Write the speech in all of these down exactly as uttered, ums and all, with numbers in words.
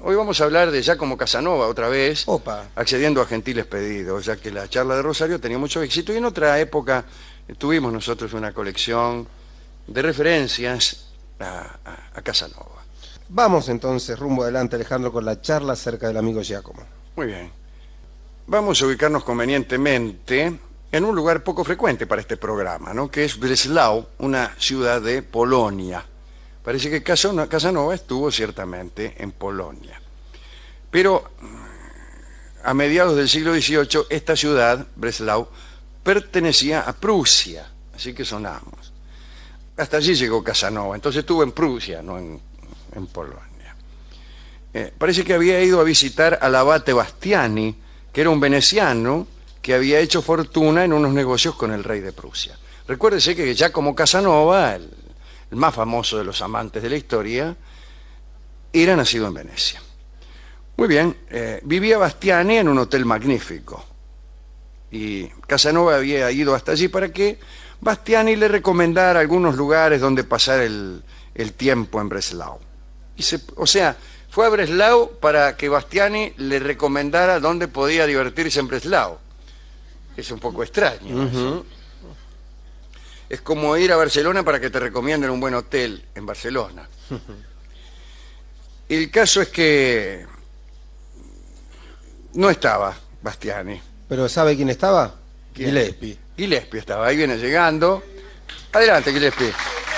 hoy vamos a hablar de Giacomo Casanova otra vez, Opa. accediendo a gentiles pedidos, ya que la charla de Rosario tenía mucho éxito y en otra época tuvimos nosotros una colección de referencias a, a, a Casanova. Vamos entonces rumbo adelante, Alejandro, con la charla acerca del amigo Giacomo. Muy bien. Vamos a ubicarnos convenientemente en un lugar poco frecuente para este programa, ¿no? Que es Breslau, una ciudad de Polonia. Parece que Casanova estuvo ciertamente en Polonia. Pero a mediados del siglo dieciocho, esta ciudad, Breslau, pertenecía a Prusia, así que sonamos. Hasta allí llegó Casanova, entonces estuvo en Prusia, no en, en Polonia. Eh, parece que había ido a visitar al abate Bastiani, que era un veneciano que había hecho fortuna en unos negocios con el rey de Prusia. Recuérdese que Giacomo Casanova, el, el más famoso de los amantes de la historia, era nacido en Venecia. Muy bien, eh, vivía Bastiani en un hotel magnífico. Y Casanova había ido hasta allí para que Bastiani le recomendara algunos lugares donde pasar el, el tiempo en Breslau. Y se, o sea, fue a Breslau para que Bastiani le recomendara dónde podía divertirse en Breslau. Es un poco extraño. Uh-huh. Eso. Es como ir a Barcelona para que te recomienden un buen hotel en Barcelona. Uh-huh. El caso es que no estaba Bastiani. ¿Pero sabe quién estaba? ¿Quién? Gillespie. Gillespie estaba, ahí viene llegando. Adelante, Gillespie.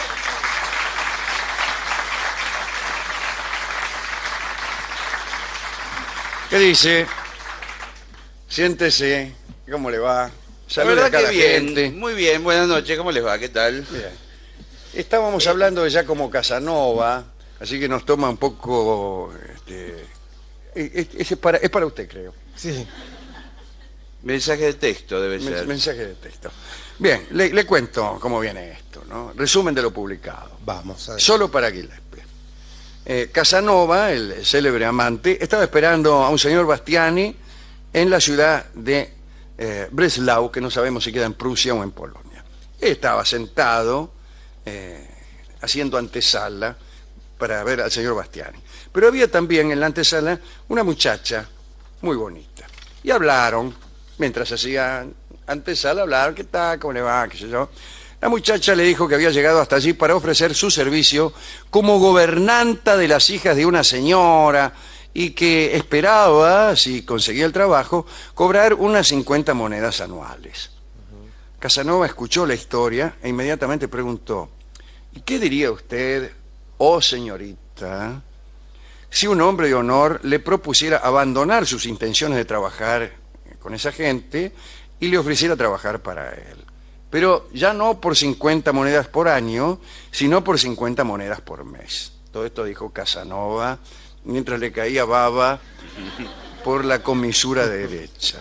¿Qué dice? Siéntese. ¿Cómo le va? Saluda a la bien, gente. Muy bien, buenas noches. ¿Cómo les va? ¿Qué tal? Bien. Estábamos bien. hablando de Giacomo Casanova, así que nos toma un poco... Este, es, es, para, es para usted, creo. Sí. Mensaje de texto debe ser. Mensaje de texto. Bien, le, le cuento cómo viene esto, ¿no? Resumen de lo publicado. Vamos a ver. Solo para Gillespie. Eh, Casanova, el célebre amante, estaba esperando a un señor Bastiani en la ciudad de eh, Breslau, que no sabemos si queda en Prusia o en Polonia. Estaba sentado eh, haciendo antesala para ver al señor Bastiani. Pero había también en la antesala una muchacha muy bonita. Y hablaron, mientras hacían antesala, hablaron, ¿qué tal? ¿Cómo le va? ¿Qué sé yo? La muchacha le dijo que había llegado hasta allí para ofrecer su servicio como gobernanta de las hijas de una señora y que esperaba, si conseguía el trabajo, cobrar unas cincuenta monedas anuales. Uh-huh. Casanova escuchó la historia e inmediatamente preguntó, ¿y qué diría usted, oh señorita, si un hombre de honor le propusiera abandonar sus intenciones de trabajar con esa gente y le ofreciera trabajar para él? Pero ya no por cincuenta monedas por año, sino por cincuenta monedas por mes. Todo esto dijo Casanova mientras le caía baba por la comisura derecha.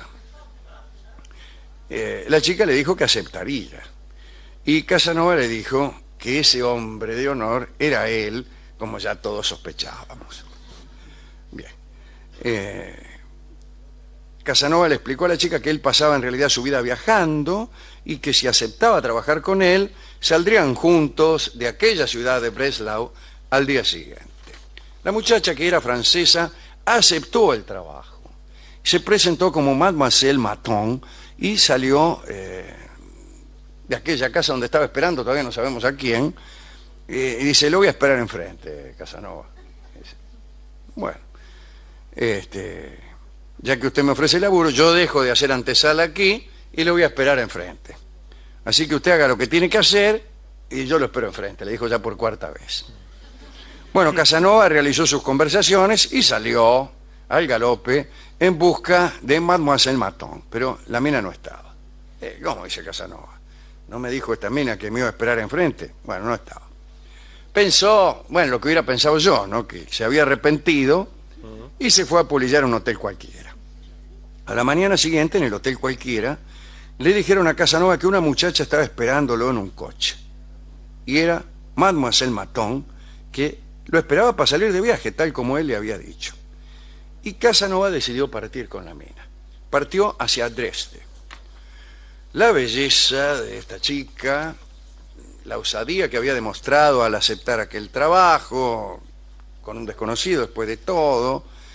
Eh, la chica le dijo que aceptaría. Y Casanova le dijo que ese hombre de honor era él, como ya todos sospechábamos. Bien. Eh, Casanova le explicó a la chica que él pasaba en realidad su vida viajando y que si aceptaba trabajar con él, saldrían juntos de aquella ciudad de Breslau al día siguiente. La muchacha, que era francesa, aceptó el trabajo. Se presentó como Mademoiselle Maton y salió eh, de aquella casa donde estaba esperando, todavía no sabemos a quién, eh, y dice, lo voy a esperar enfrente, Casanova. Dice, bueno, este... ya que usted me ofrece laburo, yo dejo de hacer antesala aquí y lo voy a esperar enfrente. Así que usted haga lo que tiene que hacer y yo lo espero enfrente, le dijo ya por cuarta vez. Bueno, Casanova realizó sus conversaciones y salió al galope en busca de Mademoiselle Maton, pero la mina no estaba. Eh, ¿Cómo dice Casanova? ¿No me dijo esta mina que me iba a esperar enfrente? Bueno, no estaba. Pensó, bueno, lo que hubiera pensado yo, ¿no? Que se había arrepentido y se fue a polillar a un hotel cualquiera. A la mañana siguiente, en el hotel cualquiera, le dijeron a Casanova que una muchacha estaba esperándolo en un coche. Y era Mademoiselle Maton, que lo esperaba para salir de viaje, tal como él le había dicho. Y Casanova decidió partir con la mina. Partió hacia Dresde. La belleza de esta chica, la osadía que había demostrado al aceptar aquel trabajo, con un desconocido después de todo,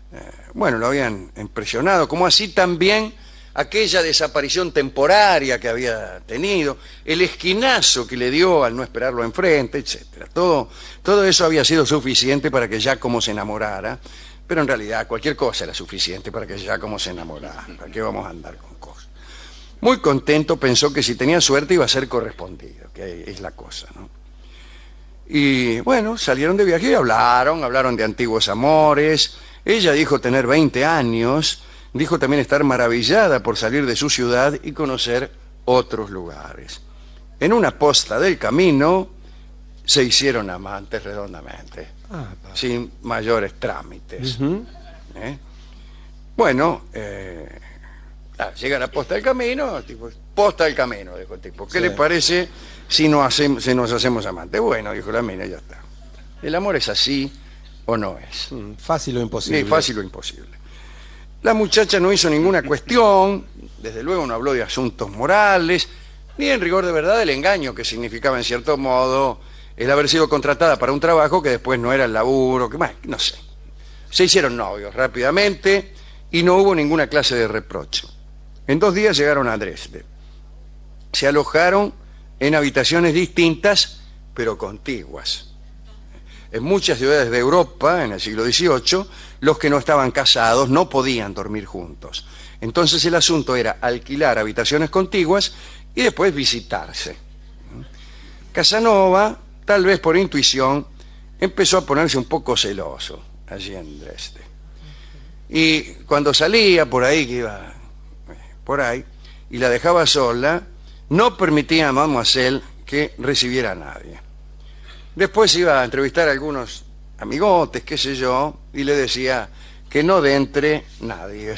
eh, bueno, lo habían impresionado, como así también aquella desaparición temporaria que había tenido, el esquinazo que le dio al no esperarlo enfrente, etcétera. Todo, todo eso había sido suficiente para que Giacomo se enamorara, pero en realidad cualquier cosa era suficiente para que Giacomo se enamorara. ¿Para qué vamos a andar con cosas? Muy contento, pensó que si tenía suerte iba a ser correspondido, que es la cosa, ¿no? Y bueno, salieron de viaje y hablaron, hablaron de antiguos amores. Ella dijo tener veinte años, dijo también estar maravillada por salir de su ciudad y conocer otros lugares. En una posta del camino se hicieron amantes redondamente, ah, sin mayores trámites. Uh-huh. ¿Eh? Bueno, eh, ah, llega a la posta del camino, tipo, posta del camino, dijo el tipo. ¿Qué sí. le parece si nos, hacemos, si nos hacemos amantes? Bueno, dijo la mina, ya está. ¿El amor es así o no es? Mm, fácil o imposible. Sí, fácil o imposible. La muchacha no hizo ninguna cuestión, desde luego no habló de asuntos morales, ni en rigor de verdad el engaño que significaba en cierto modo el haber sido contratada para un trabajo que después no era el laburo, que más, no sé. Se hicieron novios rápidamente y no hubo ninguna clase de reproche. En dos días llegaron a Dresde. Se alojaron en habitaciones distintas, pero contiguas. En muchas ciudades de Europa, en el siglo dieciocho, los que no estaban casados no podían dormir juntos. Entonces el asunto era alquilar habitaciones contiguas y después visitarse. Casanova, tal vez por intuición, empezó a ponerse un poco celoso allí en Dresde. Y cuando salía por ahí, que iba por ahí, y la dejaba sola, no permitía a Mademoiselle que recibiera a nadie. Después iba a entrevistar a algunos amigotes, qué sé yo, y le decía que no de entre nadie.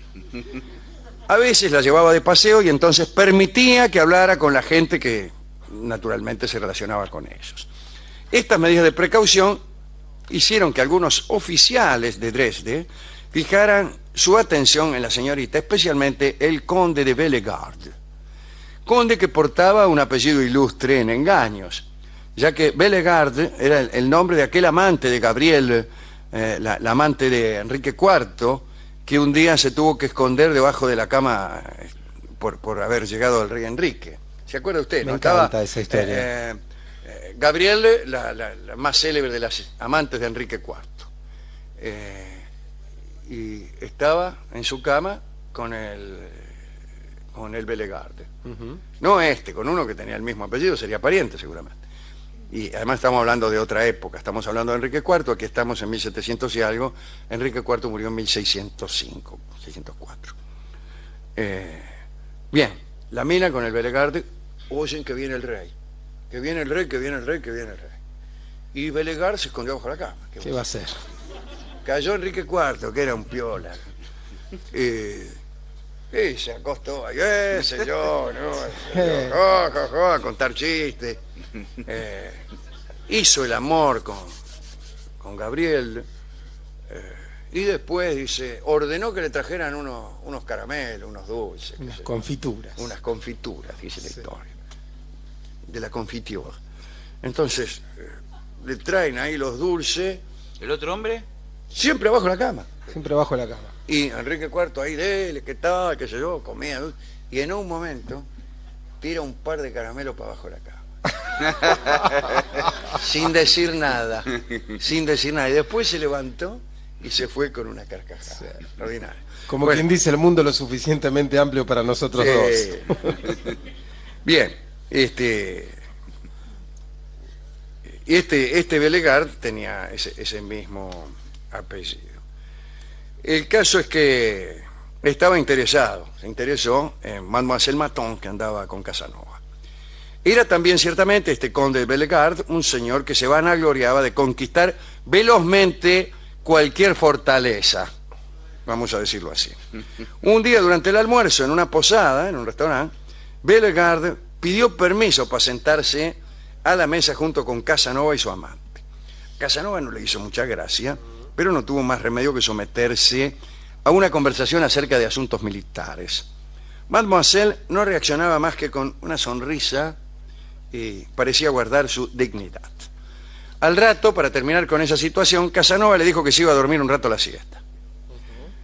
A veces la llevaba de paseo y entonces permitía que hablara con la gente que naturalmente se relacionaba con ellos. Estas medidas de precaución hicieron que algunos oficiales de Dresde fijaran su atención en la señorita, especialmente el conde de Bellegarde, conde que portaba un apellido ilustre en engaños, ya que Bellegarde era el, el nombre de aquel amante de Gabriel, eh, la, la amante de Enrique cuarto, que un día se tuvo que esconder debajo de la cama eh, por, por haber llegado el rey Enrique. ¿Se acuerda usted? Me ¿no? encanta Estaba, esa historia. Eh, eh, Gabriel, la, la, la más célebre de las amantes de Enrique cuarto. Eh, y estaba en su cama con el, con el Bellegarde. Uh-huh. No este, con uno que tenía el mismo apellido, sería pariente seguramente. Y además estamos hablando de otra época, estamos hablando de Enrique cuarto, aquí estamos en mil setecientos y algo, Enrique cuarto murió en mil seiscientos cinco, seiscientos cuatro. Eh, bien, la mina con el Bellegarde, oyen que viene el rey, que viene el rey, que viene el rey, que viene el rey. Y Bellegarde se escondió bajo la cama. ¿Qué, ¿Qué va a hacer? Cayó Enrique cuarto, que era un piola. Eh, y se acostó ahí, eh, señor, no, señor, oh, oh, oh, a contar chistes. Eh, hizo el amor con, con Gabriel eh, y después dice ordenó que le trajeran unos, unos caramelos, unos dulces, unas confituras, unas confituras, dice la sí. historia de la confiture. Entonces eh, le traen ahí los dulces. ¿El otro hombre? Siempre abajo de la cama, siempre abajo de la cama. Y Enrique cuarto ahí dele, qué tal, qué sé yo, comía dulce, y en un momento tira un par de caramelos para abajo de la cama. Sin decir nada, sin decir nada. Y después se levantó y se fue con una carcajada. Sí. Extraordinaria. Como bueno, quien dice, el mundo lo suficientemente amplio para nosotros eh... dos. Bien, este, este, este Bellegarde tenía ese, ese mismo apellido. El caso es que estaba interesado, se interesó en Mademoiselle Maton, que andaba con Casanova. Era también ciertamente este conde de Bellegarde un señor que se vanagloriaba de conquistar velozmente cualquier fortaleza, vamos a decirlo así. Un día durante el almuerzo en una posada, en un restaurante, Bellegarde pidió permiso para sentarse a la mesa junto con Casanova y su amante. Casanova no le hizo mucha gracia, pero no tuvo más remedio que someterse a una conversación acerca de asuntos militares. Mademoiselle no reaccionaba más que con una sonrisa y parecía guardar su dignidad. Al rato, para terminar con esa situación, Casanova le dijo que se iba a dormir un rato la siesta.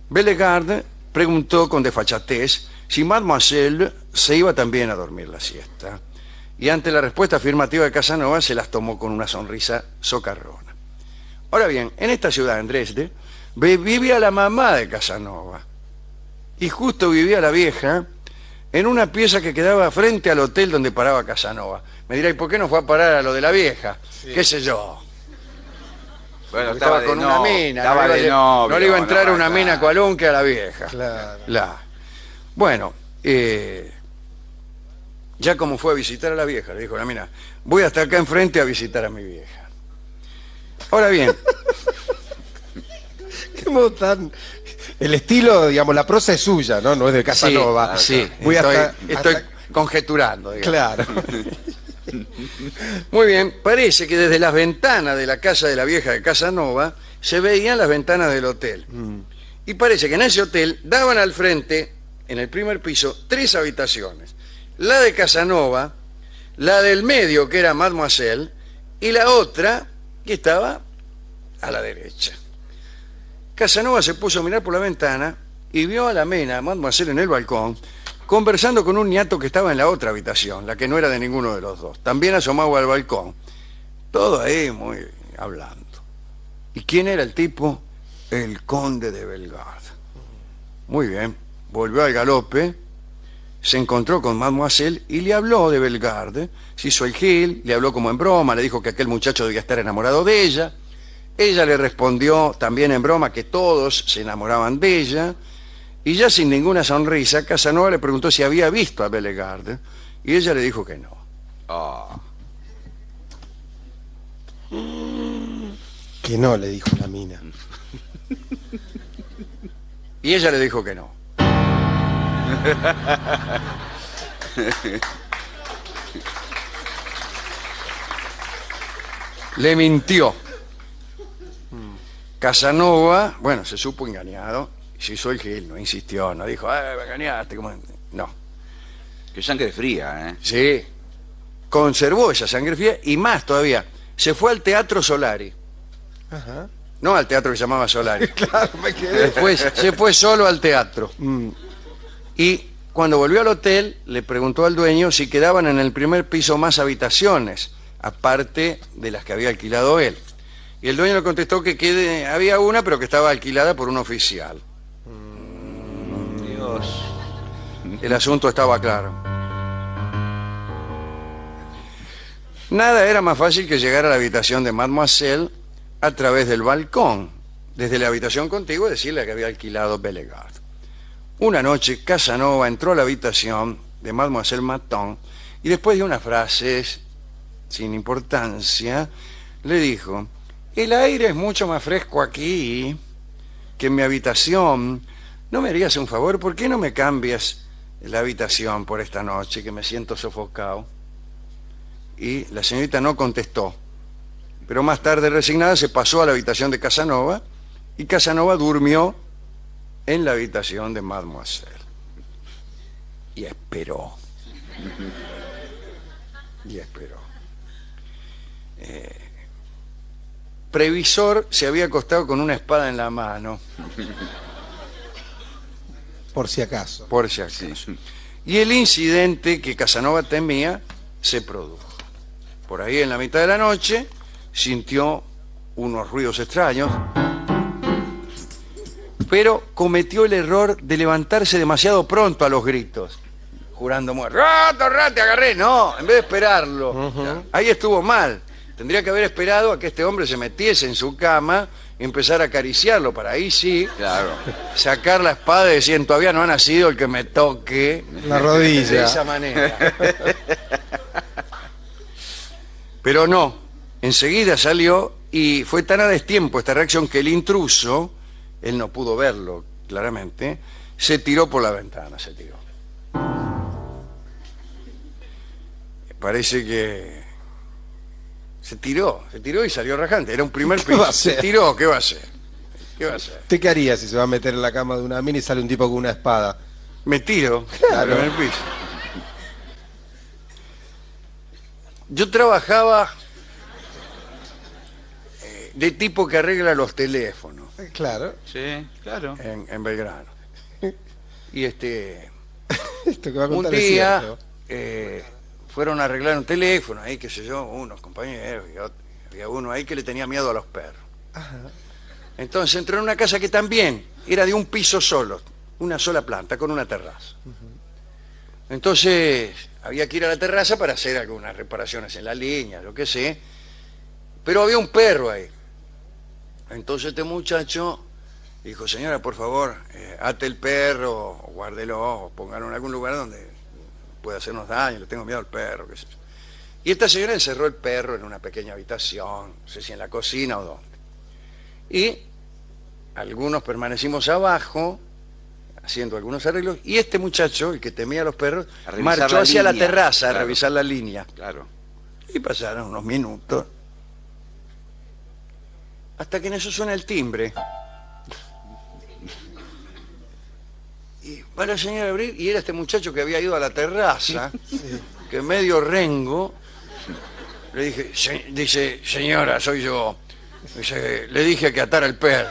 Bellegarde preguntó con desfachatez si Mademoiselle se iba también a dormir la siesta, y ante la respuesta afirmativa de Casanova se las tomó con una sonrisa socarrona. Ahora bien, en esta ciudad, en Dresde, vivía la mamá de Casanova, y justo vivía la vieja en una pieza que quedaba frente al hotel donde paraba Casanova. Me dirá, ¿y por qué no fue a parar a lo de la vieja? Sí. ¿Qué sé yo? Bueno, estaba, estaba con no, una mina. Estaba no, de le, novio, no le iba a entrar no, una claro. mina cualón que a la vieja. Claro. La. Bueno, eh, ya como fue a visitar a la vieja, le dijo la mina, voy hasta acá enfrente a visitar a mi vieja. Ahora bien... ¿Qué modo tan...? El estilo, digamos, la prosa es suya, ¿no? No es de Casanova. Sí, sí, Voy estoy, hasta, estoy hasta... conjeturando. Digamos. Claro. Muy bien, parece que desde las ventanas de la casa de la vieja de Casanova se veían las ventanas del hotel. Mm. Y parece que en ese hotel daban al frente, en el primer piso, tres habitaciones. La de Casanova, la del medio, que era Mademoiselle, y la otra, que estaba a la derecha. Casanova se puso a mirar por la ventana y vio a la mena, a Mademoiselle, en el balcón, conversando con un niato que estaba en la otra habitación, la que no era de ninguno de los dos. También asomaba al balcón. Todo ahí muy hablando. ¿Y quién era el tipo? El conde de Bellegarde. Muy bien. Volvió al galope, se encontró con Mademoiselle y le habló de Bellegarde. Se hizo el gil, le habló como en broma, le dijo que aquel muchacho debía estar enamorado de ella. Ella le respondió también en broma que todos se enamoraban de ella. Y ya sin ninguna sonrisa, Casanova le preguntó si había visto a Bellegarde, y ella le dijo que no. Oh. Que no, le dijo la mina. Y ella le dijo que no. Le mintió. Casanova, bueno, se supo engañado. Se hizo el gil, no insistió, no dijo, ah, me engañaste, ¿cómo? No. Qué sangre fría, ¿eh? Sí. Conservó esa sangre fría y más todavía. Se fue al Teatro Solari. Ajá. No al teatro que se llamaba Solari. Claro, me quedé. Después se fue solo al teatro. Mm. Y cuando volvió al hotel, le preguntó al dueño si quedaban en el primer piso más habitaciones, aparte de las que había alquilado él. Y el dueño le contestó que quede, había una, pero que estaba alquilada por un oficial. Dios. El asunto estaba claro. Nada era más fácil que llegar a la habitación de Mademoiselle a través del balcón, desde la habitación contigua, decirle que había alquilado Bellegarde. Una noche Casanova entró a la habitación de Mademoiselle Maton y después de unas frases sin importancia le dijo: el aire es mucho más fresco aquí que en mi habitación. ¿No me harías un favor? ¿Por qué no me cambias la habitación por esta noche, que me siento sofocado? Y la señorita no contestó. Pero más tarde, resignada, se pasó a la habitación de Casanova y Casanova durmió en la habitación de Mademoiselle. Y esperó. Y esperó. Eh... Previsor se había acostado con una espada en la mano. Por si acaso. Por si acaso. Sí. Y el incidente que Casanova temía se produjo. Por ahí en la mitad de la noche sintió unos ruidos extraños, pero cometió el error de levantarse demasiado pronto a los gritos, jurando muerte. ¡Rato, rato, te agarré! No, en vez de esperarlo. Uh-huh. Ahí estuvo mal. Tendría que haber esperado a que este hombre se metiese en su cama y empezar a acariciarlo, para ahí sí, claro, sacar la espada y decir, todavía no ha nacido el que me toque la rodilla. De esa manera. Pero no, enseguida salió y fue tan a destiempo esta reacción que el intruso, él no pudo verlo claramente, se tiró por la ventana, se tiró. Parece que se tiró, se tiró y salió rajante. Era un primer piso. Se tiró, ¿qué va a hacer? ¿Qué va a hacer? ¿Usted qué haría si se va a meter en la cama de una mina y sale un tipo con una espada? Me tiro, claro, en el piso. Yo trabajaba eh, de tipo que arregla los teléfonos. Claro. Sí, claro. en, en Belgrano. Y este, Esto que va a un contar es día cierto. eh, fueron a arreglar un teléfono ahí, qué sé yo, unos compañeros, y otro- había uno ahí que le tenía miedo a los perros. Entonces entró en una casa que también era de un piso solo, una sola planta, con una terraza. Entonces había que ir a la terraza para hacer algunas reparaciones en la línea, lo que sé, pero había un perro ahí. Entonces este muchacho dijo: señora, por favor, eh, ate el perro, o guárdelo, o póngalo en algún lugar donde pueda hacernos daño, le tengo miedo al perro, qué sé yo. Y esta señora encerró el perro en una pequeña habitación, no sé si en la cocina o dónde. Y algunos permanecimos abajo, haciendo algunos arreglos, y este muchacho, el que temía a los perros, A revisar marchó la hacia la línea, terraza a claro. revisar la línea. Claro. Y pasaron unos minutos, hasta que en eso suena el timbre. Y va la señora a abrir, y era este muchacho que había ido a la terraza, que medio rengo. Le dije: "Se- dice, señora, soy yo. Dice, le dije que atara el perro".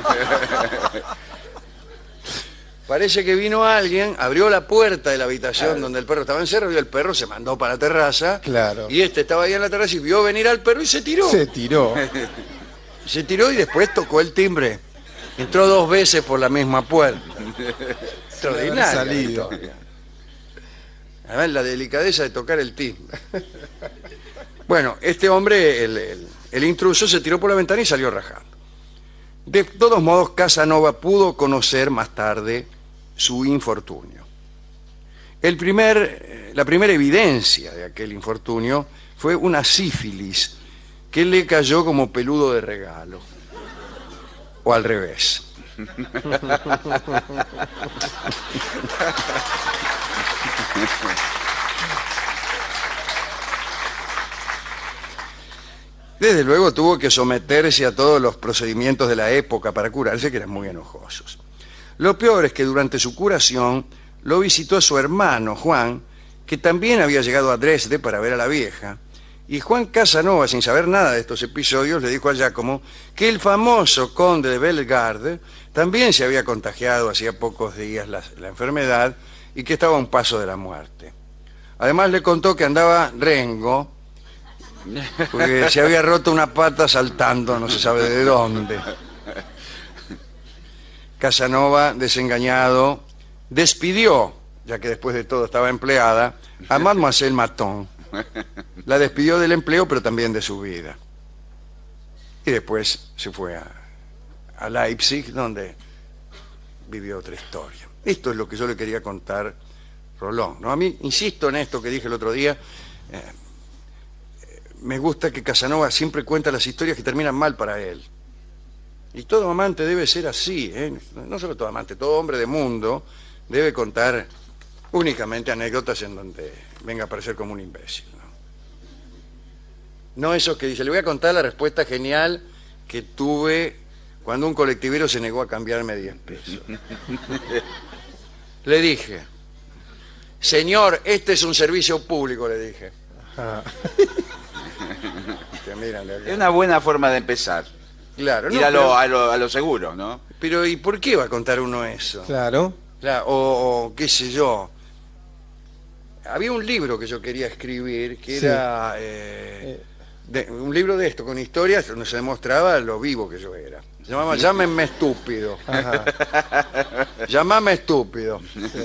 Parece que vino alguien, abrió la puerta de la habitación Claro. donde el perro estaba encerrado, y el perro se mandó para la terraza. Claro. Y este estaba ahí en la terraza y vio venir al perro y se tiró. Se tiró. Se tiró y después tocó el timbre. Entró dos veces por la misma puerta. Extraordinaria la salido. historia. Además, la delicadeza de tocar el timbre. Bueno, este hombre, el, el- el intruso, se tiró por la ventana y salió rajando. De todos modos, Casanova pudo conocer más tarde su infortunio. El primer, eh, la primera evidencia de aquel infortunio fue una sífilis que le cayó como peludo de regalo. O al revés. Desde luego tuvo que someterse a todos los procedimientos de la época para curarse, que eran muy enojosos. Lo peor es que durante su curación lo visitó su hermano Juan, que también había llegado a Dresde para ver a la vieja, y Juan Casanova, sin saber nada de estos episodios, le dijo a Giacomo que el famoso conde de Bellegarde también se había contagiado hacía pocos días la, la enfermedad y que estaba a un paso de la muerte. Además le contó que andaba rengo, porque se había roto una pata saltando, no se sabe de dónde. Casanova, desengañado, despidió, ya que después de todo estaba empleada, a Mademoiselle Maton. La despidió del empleo, pero también de su vida. Y después se fue a, a Leipzig, donde vivió otra historia. Esto es lo que yo le quería contar, Rolón, ¿no? A mí, insisto en esto que dije el otro día, eh, me gusta que Casanova siempre cuenta las historias que terminan mal para él. Y todo amante debe ser así, ¿eh? No solo todo amante, todo hombre de mundo debe contar únicamente anécdotas en donde venga a parecer como un imbécil, ¿no? No eso que dice: le voy a contar la respuesta genial que tuve cuando un colectivero se negó a cambiarme diez pesos. Le dije: señor, este es un servicio público, le dije. Ah. Que miran de acá. Es una buena forma de empezar. Claro, Ir no, a, lo, pero, a, lo, a lo seguro, ¿no? pero ¿y por qué va a contar uno eso? Claro. Claro, o, o qué sé yo. Había un libro que yo quería escribir que Sí. era eh, de- un libro de esto, con historias donde se demostraba lo vivo que yo era. Se llamaba Llámenme estúpido. Ajá. Llámame estúpido.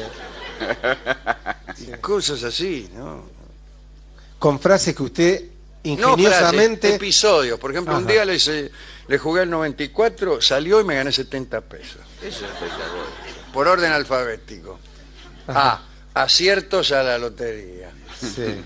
Sí. Y cosas así, ¿no? Con frases que usted No ingeniosamente... frases, episodios. Por ejemplo, un Ajá. día le, hice- le jugué al noventa y cuatro, salió y me gané setenta pesos. Eso es espectacular. Por orden alfabético. A. Aciertos a la lotería. Sí.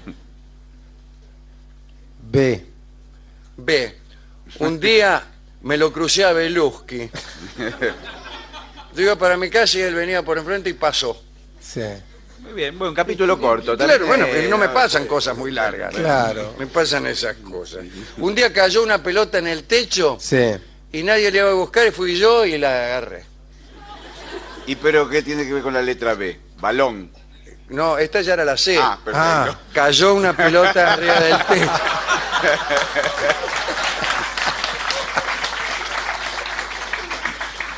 B. B. Un día me lo crucé a Belusky. Yo iba para mi casa y él venía por enfrente y pasó. Sí. Muy bien, bueno, un capítulo corto. Claro, también, bueno, eh, pero no me pasan cosas muy largas, ¿no? Claro. Me pasan esas cosas. Un día cayó una pelota en el techo Sí. y nadie le iba a buscar y fui yo y la agarré. ¿Y pero qué tiene que ver con la letra B? Balón. No, esta ya era la C. Ah, perfecto. Ah. Cayó una pelota arriba del techo.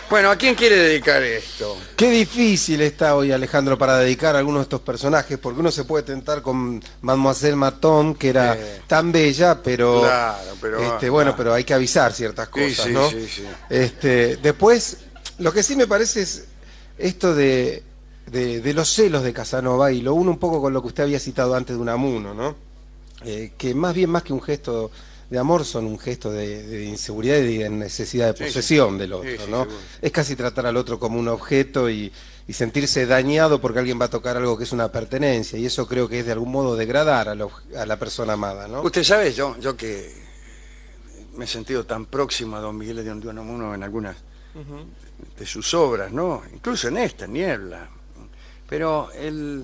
Bueno, ¿a quién quiere dedicar esto? Qué difícil está hoy, Alejandro, para dedicar a algunos de estos personajes, porque uno se puede tentar con Mademoiselle Maton, que era Eh, tan bella, pero, claro, pero, este, bueno, ah. pero hay que avisar ciertas Sí, cosas, sí, ¿no? sí, sí. Este, después, lo que sí me parece es esto de, de, de los celos de Casanova, y lo uno un poco con lo que usted había citado antes de Unamuno, ¿no? Eh, que más bien, más que un gesto de amor, son un gesto de, de inseguridad y de necesidad de Sí, posesión sí. del otro, Sí, sí, ¿no? seguro. Es casi tratar al otro como un objeto y, y sentirse dañado porque alguien va a tocar algo que es una pertenencia, y eso creo que es de algún modo degradar a, lo- a la persona amada, ¿no? Usted sabe, yo, yo que me he sentido tan próximo a don Miguel de Unamuno en algunas de sus obras, ¿no? Incluso en esta, Niebla. Pero el,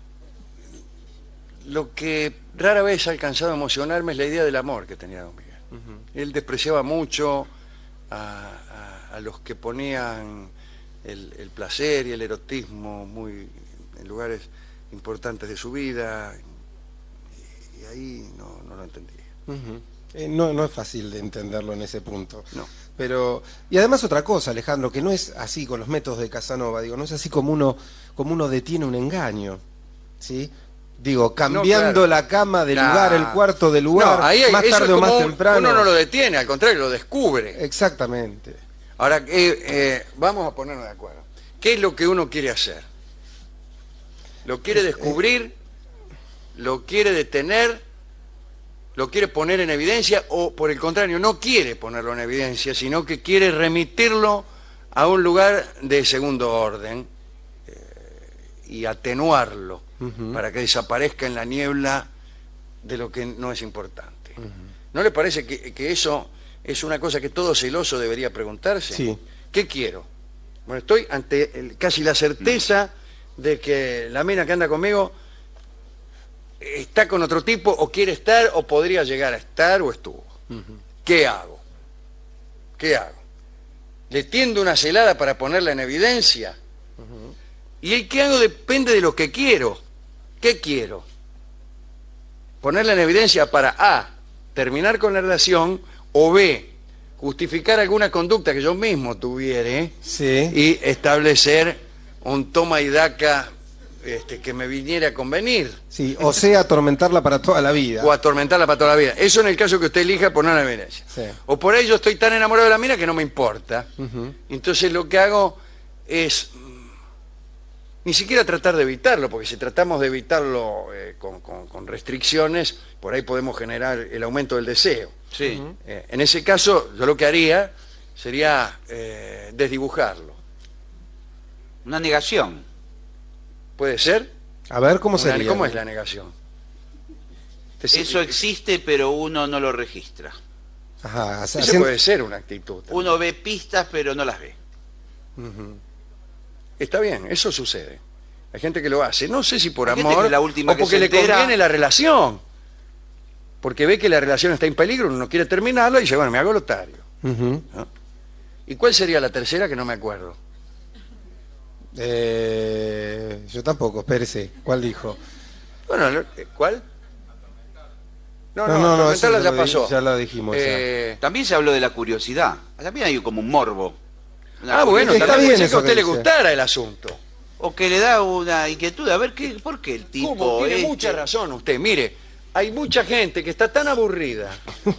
lo que rara vez ha alcanzado a emocionarme es la idea del amor que tenía don Miguel. Él despreciaba mucho a, a- a los que ponían el, el placer y el erotismo muy en lugares importantes de su vida, y, y ahí no, no lo entendía. Ujú. Eh, no, no es fácil de entenderlo en ese punto. No. Pero, y además otra cosa, Alejandro, que no es así con los métodos de Casanova, digo, no es así como uno, como uno detiene un engaño, ¿sí? Digo, cambiando claro. la cama de Nah. lugar, el cuarto de lugar, No, ahí hay- más eso tarde es o más como un- temprano. Uno no lo detiene, al contrario, lo descubre. Exactamente. Ahora, eh, eh, vamos a ponernos de acuerdo. ¿Qué es lo que uno quiere hacer? ¿Lo quiere descubrir? ¿Lo quiere detener? ¿Lo quiere poner en evidencia? O, por el contrario, no quiere ponerlo en evidencia, sino que quiere remitirlo a un lugar de segundo orden eh, y atenuarlo Ujú. para que desaparezca en la niebla de lo que no es importante. ¿No le parece que, que eso es una cosa que todo celoso debería preguntarse? Sí. ¿Qué quiero? Bueno, estoy ante el- casi la certeza de que la mina que anda conmigo está con otro tipo, o quiere estar, o podría llegar a estar, o estuvo. ¿Qué hago? ¿Qué hago? ¿Le tiendo una celada para ponerla en evidencia? Y el qué hago depende de lo que quiero. ¿Qué quiero? Ponerla en evidencia para A, terminar con la relación, o B, justificar alguna conducta que yo mismo tuviere Sí. y establecer un toma y daca este, que me viniera a convenir, Sí, o sea, atormentarla para toda la vida. o atormentarla para toda la vida. Eso en el caso que usted elija ponerla en evidencia. Sí. O por ahí yo estoy tan enamorado de la mina que no me importa. Ujú. Entonces lo que hago es mm, ni siquiera tratar de evitarlo, porque si tratamos de evitarlo eh, con, con- con restricciones, por ahí podemos generar el aumento del deseo. Sí. Eh, en ese caso, yo lo que haría sería eh, desdibujarlo. Una negación. ¿Puede ser? A ver, ¿cómo Una- sería? ¿Cómo es la negación? Te- Eso existe, pero uno no lo registra. Ajá, Eso haciendo- puede ser una actitud. también. Uno ve pistas, pero no las ve. Ujú. Está bien, eso sucede. Hay gente que lo hace. No sé si por Hay gente amor que la última o que porque se le entera- conviene la relación. Porque ve que la relación está en peligro, uno no quiere terminarla y dice, bueno, me hago lotario. Ujú. ¿No? ¿Y cuál sería la tercera que no me acuerdo? Eh, yo tampoco, espérese. ¿Cuál dijo? Bueno, lo- eh, ¿cuál? No, No, no, no, no, atormentarla eso ya ya lo di- pasó. ya lo dijimos, ya. Eh, También se habló de la curiosidad. También hay como un morbo. Una ah, bueno, Está también bien puede ser que eso a usted que le dice. gustara el asunto. O que le da una inquietud. A ver, ¿qué, ¿por qué el tipo ¿Cómo? Tiene este- mucha razón usted. Mire, hay mucha gente que está tan aburrida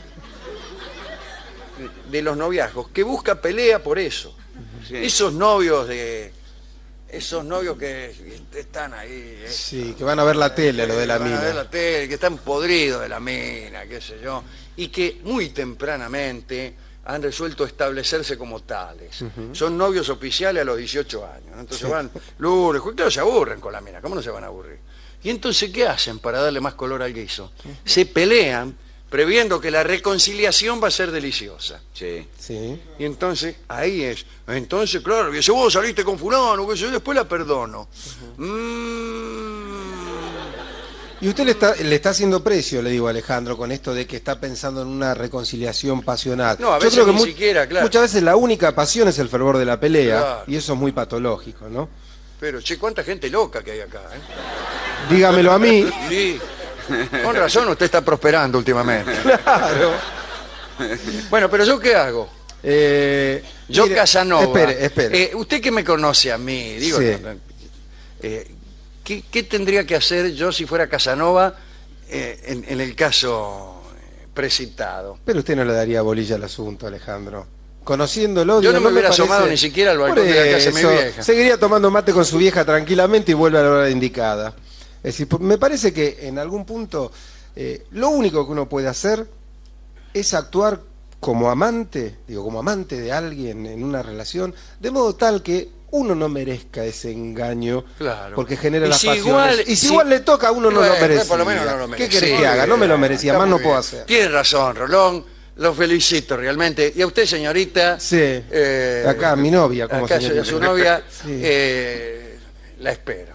de los noviazgos que busca pelea por eso. Sí. Esos novios de... Esos novios que están ahí... eh, Sí, que van a ver la tele, lo de la que van a ver mina. la tele, que están podridos de la mina, qué sé yo, y que muy tempranamente han resuelto establecerse como tales. Son novios oficiales a los dieciocho años, ¿no? Entonces van, lunes, jueves, claro, se aburren con la mina, ¿cómo no se van a aburrir? Y entonces, ¿qué hacen para darle más color al guiso? Se pelean previendo que la reconciliación va a ser deliciosa. Sí. Sí. Y entonces, ahí es. Entonces, claro, dice, vos saliste con fulano, que yo después la perdono. Mm. Y usted le está, le está haciendo precio, le digo a Alejandro, con esto de que está pensando en una reconciliación pasional. No, a Yo veces creo que ni mu- siquiera, claro. muchas veces la única pasión es el fervor de la pelea, Claro. y eso es muy patológico, ¿no? Pero, che, cuánta gente loca que hay acá, ¿eh? Dígamelo a mí. Sí. Con razón usted está prosperando últimamente. Claro. Bueno, pero ¿yo qué hago? Eh, Yo, mire, Casanova. Espere, espere. eh, usted que me conoce a mí, digo, Sí. no, no, eh, ¿qué, qué tendría que hacer yo si fuera Casanova eh, en, en el caso eh, precitado? Pero usted no le daría bolilla al asunto, Alejandro. Conociéndolo, Yo digo, no me hubiera parece- asomado ni siquiera al balcón Por de la casa de mi eso, vieja. Seguiría tomando mate con su vieja tranquilamente y vuelve a la hora indicada. Es decir, me parece que en algún punto eh, lo único que uno puede hacer es actuar como amante, digo, como amante de alguien en una relación, de modo tal que uno no merezca ese engaño, Claro. porque genera Y las si pasiones. igual- y si, si- igual le toca, a uno no Bueno, lo merece. por lo menos no lo ¿Qué merecía. querés que haga? No me lo merecía, Está más muy no puedo bien. hacer. Tiene razón, Rolón. Lo felicito realmente. Y a usted, señorita. Sí. eh, Acá, mi novia, como acá, señorita. a su novia. Sí. eh, la espero.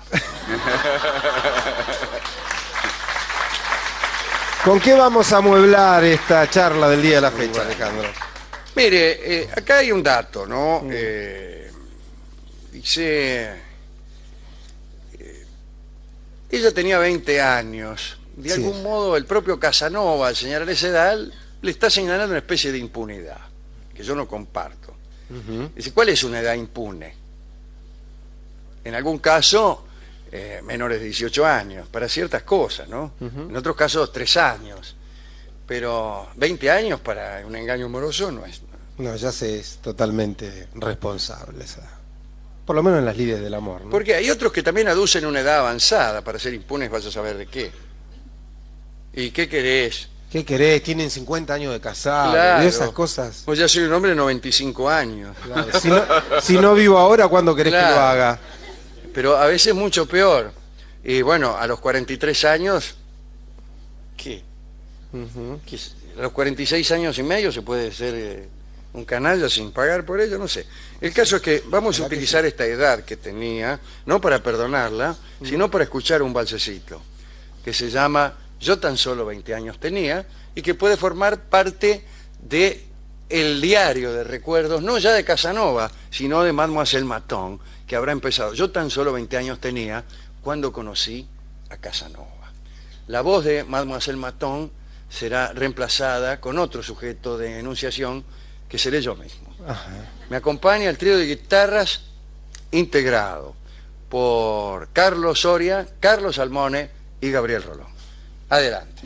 ¿Con qué vamos a amueblar esta charla del día de la fecha, Alejandro? Mire, eh, acá hay un dato, ¿no? Mm. Eh, dice. eh, ella tenía veinte años. De Sí. algún modo, el propio Casanova, al señalar esa edad, le está señalando una especie de impunidad, que yo no comparto. Dice, ¿cuál es una edad impune? En algún caso, eh, menores de dieciocho años, para ciertas cosas, ¿no? En otros casos, tres años. Pero veinte años para un engaño amoroso no es. No, ya se es totalmente responsable esa. Por lo menos en las lides del amor, ¿no? Porque hay otros que también aducen una edad avanzada para ser impunes, vaya a saber de qué. ¿Y qué querés? ¿Qué querés? Tienen cincuenta años de casado, Claro. y esas cosas. Pues ya soy un hombre de noventa y cinco años. Claro, Si, no, si no vivo ahora, ¿cuándo querés que Claro. lo haga? Pero a veces mucho peor. Y bueno, a los cuarenta y tres años, ¿qué? Ujú. ¿Qué es? A los cuarenta y seis años y medio se puede ser eh, un canalla sin pagar por ello, no sé. El caso es que vamos a utilizar esta edad que tenía, no para perdonarla, sino para escuchar un balsecito, que se llama Yo tan solo veinte años tenía, y que puede formar parte de el diario de recuerdos, no ya de Casanova, sino de Mademoiselle Maton, que habrá empezado. Yo tan solo veinte años tenía cuando conocí a Casanova. La voz de Mademoiselle Maton será reemplazada con otro sujeto de enunciación que seré yo mismo. Ajá. Me acompaña el trío de guitarras integrado por Carlos Soria, Carlos Salmone y Gabriel Rolón. Adelante.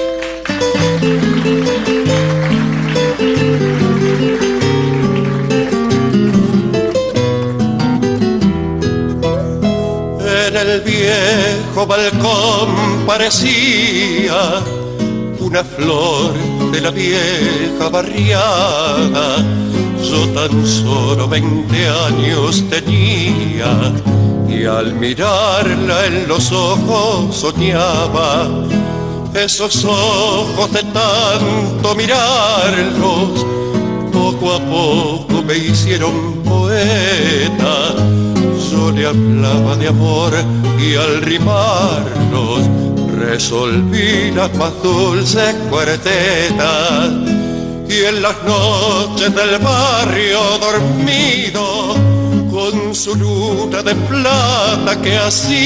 En el viejo balcón parecía una flor de la vieja barriada. Yo tan solo veinte años tenía y al mirarla en los ojos soñaba. Esos ojos de tanto mirarlos, poco a poco me hicieron poeta. Yo le hablaba de amor y al rimarlos resolví las más dulces cuartetas. Y en las noches del barrio dormido, con su luna de plata que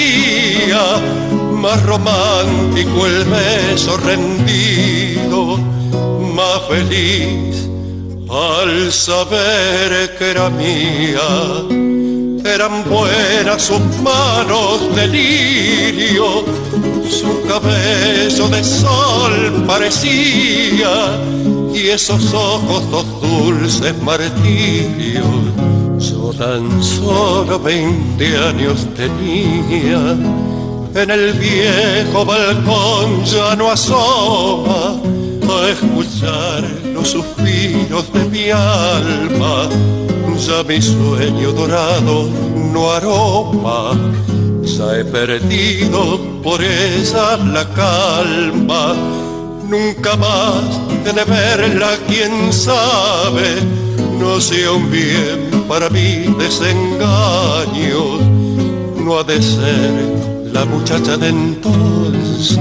hacía más romántico el beso rendido, más feliz al saber que era mía. Eran buenas sus manos de lirio, su cabello de sol parecía, y esos ojos dos dulces martirios. Yo tan solo veinte años tenía. En el viejo balcón ya no asoma a escuchar los suspiros de mi alma. Ya mi sueño dorado no aroma, ya he perdido por ella la calma. Nunca más he de verla, quién sabe, no sea un bien para mi desengaño. No ha de ser la muchacha de entonces,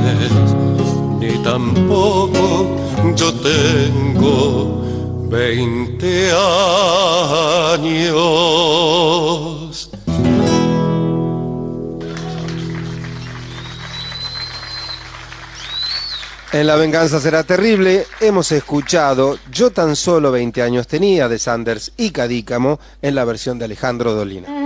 ni tampoco yo tengo veinte años. En La venganza será terrible hemos escuchado Yo tan solo veinte años tenía de Sanders y Cadícamo en la versión de Alejandro Dolina.